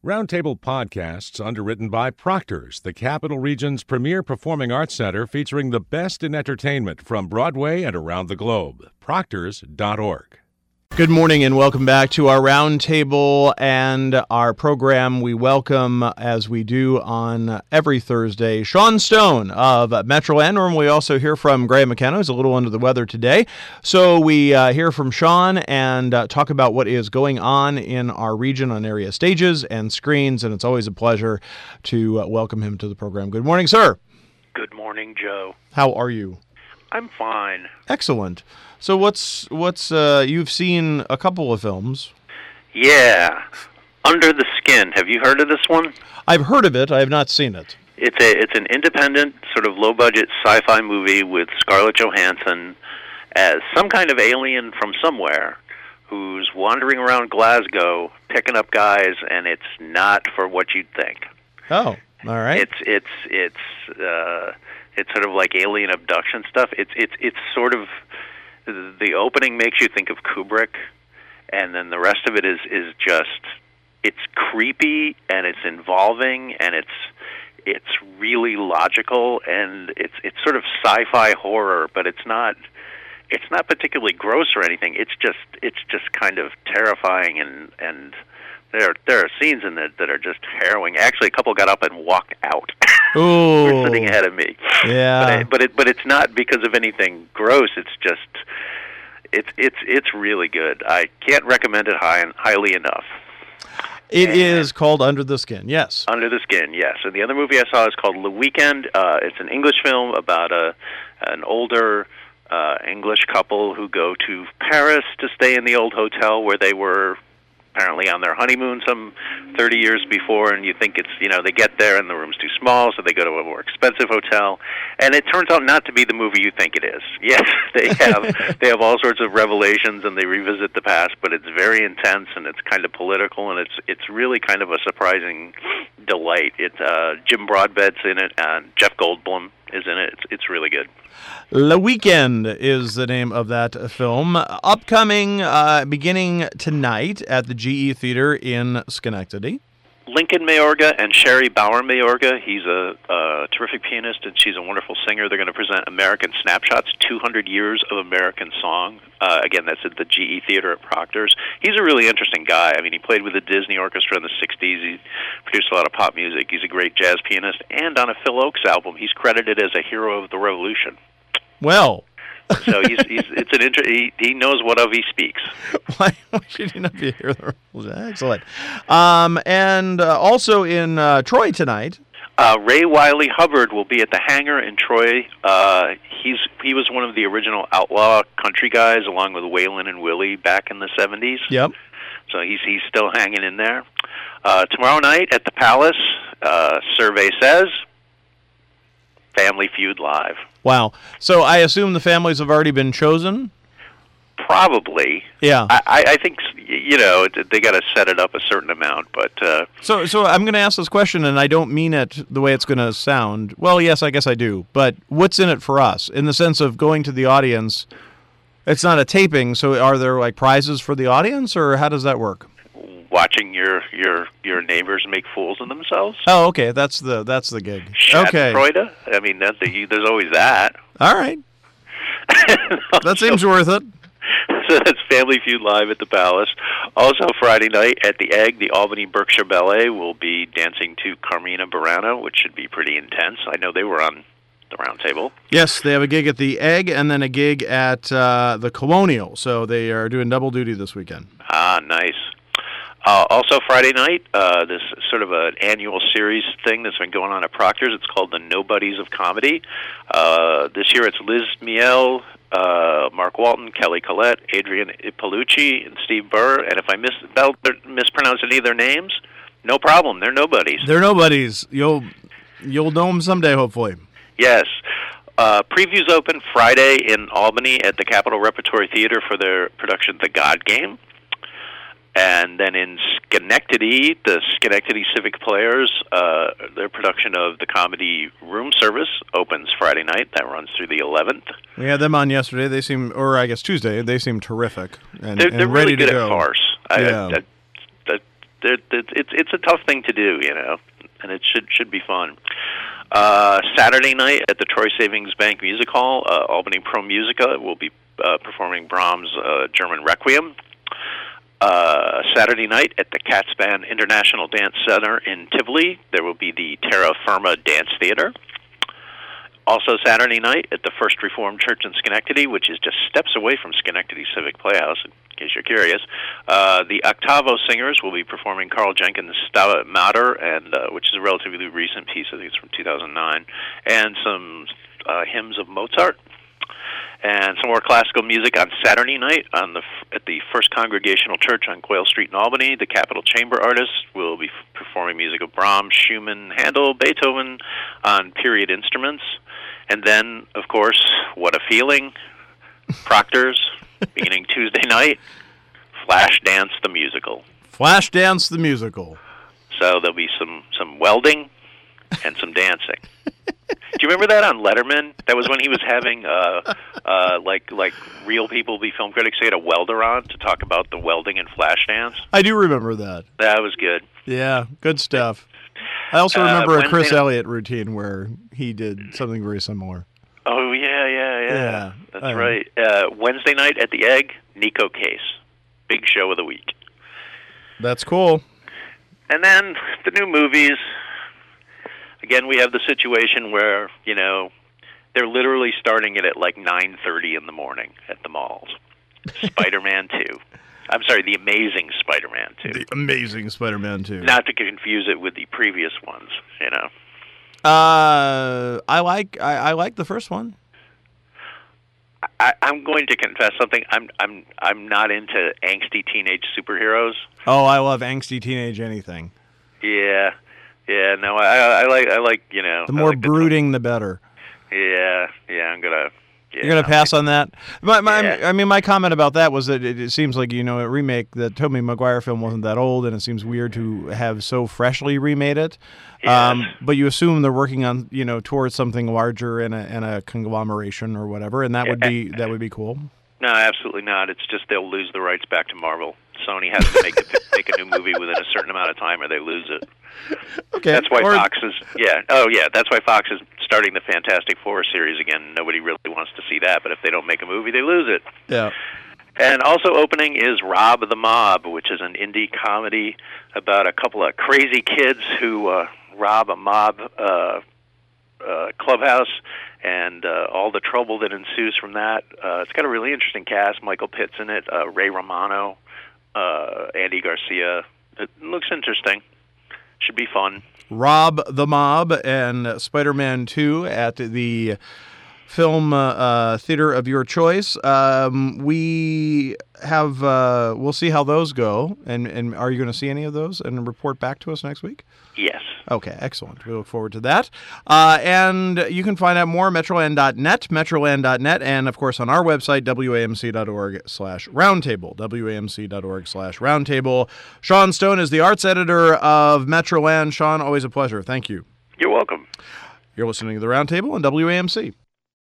Roundtable Podcasts, underwritten by Proctor's, the Capital Region's premier performing arts center featuring the best in entertainment from Broadway and around the globe. Proctors.org. Good morning and welcome back to our Roundtable and our program. We welcome, as we do on every Thursday, Sean Stone of Metro N. We also hear from Graham McKenna, who's a little under the weather today. So we hear from Sean and talk about what is going on in our region on area stages and screens, and it's always a pleasure to welcome him to the program. Good morning, sir. Good morning, Joe. How are you? I'm fine. Excellent. So what's you've seen a couple of films. Yeah. Under the Skin. Have you heard of this one? I've heard of it. I have not seen it. It's an independent, sort of low-budget sci-fi movie with Scarlett Johansson as some kind of alien from somewhere who's wandering around Glasgow picking up guys, and it's not for what you'd think. Oh, all right. It's sort of like alien abduction stuff. It's sort of, the opening makes you think of Kubrick, and then the rest of it is just, it's creepy and it's involving and it's really logical, and it's sort of sci-fi horror, but it's not particularly gross or anything. It's just kind of terrifying, and there are scenes in it that are just harrowing. Actually, a couple got up and walked out. Ooh. Were sitting ahead of me. Yeah. But it's not because of anything gross. It's just it's really good. I can't recommend it highly enough. It is called Under the Skin. Yes. Under the Skin. Yes. And the other movie I saw is called Le Weekend. It's an English film about an older English couple who go to Paris to stay in the old hotel where they were apparently on their honeymoon some 30 years before, and you think it's, they get there and the room's too small, so they go to a more expensive hotel, and it turns out not to be the movie you think it is. Yes, they have all sorts of revelations and they revisit the past, but it's very intense and it's kind of political, and it's really kind of a surprising delight. It's Jim Broadbent's in it and Jeff Goldblum is in it. It's really good. Le Weekend is the name of that film. Upcoming, beginning tonight at the GE Theater in Schenectady. Lincoln Mayorga and Sherry Bauer Mayorga. He's a terrific pianist, and she's a wonderful singer. They're going to present American Snapshots, 200 Years of American Song. Again, that's at the GE Theater at Proctor's. He's a really interesting guy. I mean, he played with the Disney Orchestra in the 60s. He produced a lot of pop music. He's a great jazz pianist. And on a Phil Ochs album, he's credited as a hero of the revolution. Well... So he knows what of he speaks. Why should he not be here? Excellent. And also in Troy tonight, Ray Wiley Hubbard will be at the Hangar in Troy. He was one of the original outlaw country guys, along with Waylon and Willie back in the 70s. Yep. So he's still hanging in there. Tomorrow night at the Palace, Survey Says, Family Feud Live. Wow. So I assume the families have already been chosen? Probably. Yeah. I think, they got to set it up a certain amount, but... So I'm going to ask this question, and I don't mean it the way it's going to sound. Well, yes, I guess I do. But what's in it for us? In the sense of going to the audience, it's not a taping, so are there, prizes for the audience, or how does that work? Watching your neighbors make fools of themselves. Oh, okay, that's the gig. Okay. Schadenfreude? I mean, there's always that. All right. That seems worth it. So that's Family Feud Live at the Palace. Also Friday night at the Egg, the Albany Berkshire Ballet will be dancing to Carmina Burana, which should be pretty intense. I know they were on the Roundtable. Yes, they have a gig at the Egg and then a gig at the Colonial, so they are doing double duty this weekend. Ah, nice. Also Friday night, this sort of an annual series thing that's been going on at Proctor's. It's called The Nobodies of Comedy. This year it's Liz Miele, Mark Walton, Kelly Collette, Adrian Ippalucci, and Steve Burr. And if I mispronounce any of their names, no problem. They're nobodies. They're nobodies. You'll know them someday, hopefully. Yes. Previews open Friday in Albany at the Capitol Repertory Theater for their production The God Game. And then in Schenectady, the Schenectady Civic Players, their production of the comedy Room Service opens Friday night. That runs through the 11th. We had them on yesterday. They seem, or I guess Tuesday, they seem terrific. And they're ready really good to go. at farce. it's a tough thing to do, and it should be fun. Saturday night at the Troy Savings Bank Music Hall, Albany Pro Musica will be performing Brahms' German Requiem. Saturday night at the Catspan International Dance Center in Tivoli, there will be the Terra Firma Dance Theater. Also Saturday night at the First Reformed Church in Schenectady, which is just steps away from Schenectady Civic Playhouse, in case you're curious, the Octavo Singers will be performing Carl Jenkins' Stabat Mater, and which is a relatively recent piece, I think it's from 2009, and some hymns of Mozart. And some more classical music on Saturday night at the First Congregational Church on Quayle Street in Albany. The Capitol Chamber artists will be performing music of Brahms, Schumann, Handel, Beethoven on period instruments. And then, of course, What a Feeling, Proctor's, beginning Tuesday night, Flashdance the Musical. Flashdance the Musical. So there'll be some welding and some dancing. Do you remember that on Letterman? That was when he was having like real people be film critics. He had a welder on to talk about the welding and Flashdance. I do remember that. That was good. Yeah, good stuff. I also remember a Chris Elliott routine where he did something very similar. Oh yeah. That's right. Wednesday night at the Egg, Nico Case, big show of the week. That's cool. And then the new movies. Again, we have the situation where, they're literally starting it at like 9:30 in the morning at the malls. Spider-Man 2. I'm sorry, The Amazing Spider-Man 2. The Amazing Spider-Man 2. Not to confuse it with the previous ones, I like the first one. I'm going to confess something. I'm not into angsty teenage superheroes. Oh, I love angsty teenage anything. Yeah. Yeah, no, I like the more brooding, the better. Yeah, I'm gonna. Yeah, you're gonna pass on that. My comment about that was that it seems like a remake. The Tobey Maguire film wasn't that old, and it seems weird to have so freshly remade it. Yes. But you assume they're working on towards something larger and a conglomeration or whatever, and that would be cool. No, absolutely not. It's just they'll lose the rights back to Marvel. Sony has to make a new movie within a certain amount of time, or they lose it. Okay. That's why Fox is. Yeah. Oh, yeah. That's why Fox is starting the Fantastic Four series again. Nobody really wants to see that, but if they don't make a movie, they lose it. Yeah. And also opening is Rob the Mob, which is an indie comedy about a couple of crazy kids who rob a mob clubhouse and all the trouble that ensues from that. It's got a really interesting cast. Michael Pitt's in it, Ray Romano, Andy Garcia. It looks interesting. Should be fun. Rob the Mob and Spider-Man 2 at the film theater of your choice. We have we'll see how those go. And are you going to see any of those and report back to us next week? Yes. Okay, excellent. We look forward to that. And you can find out more at metroland.net, and, of course, on our website, wamc.org/roundtable, wamc.org/roundtable. Sean Stone is the arts editor of Metroland. Sean, always a pleasure. Thank you. You're welcome. You're listening to The Roundtable on WAMC.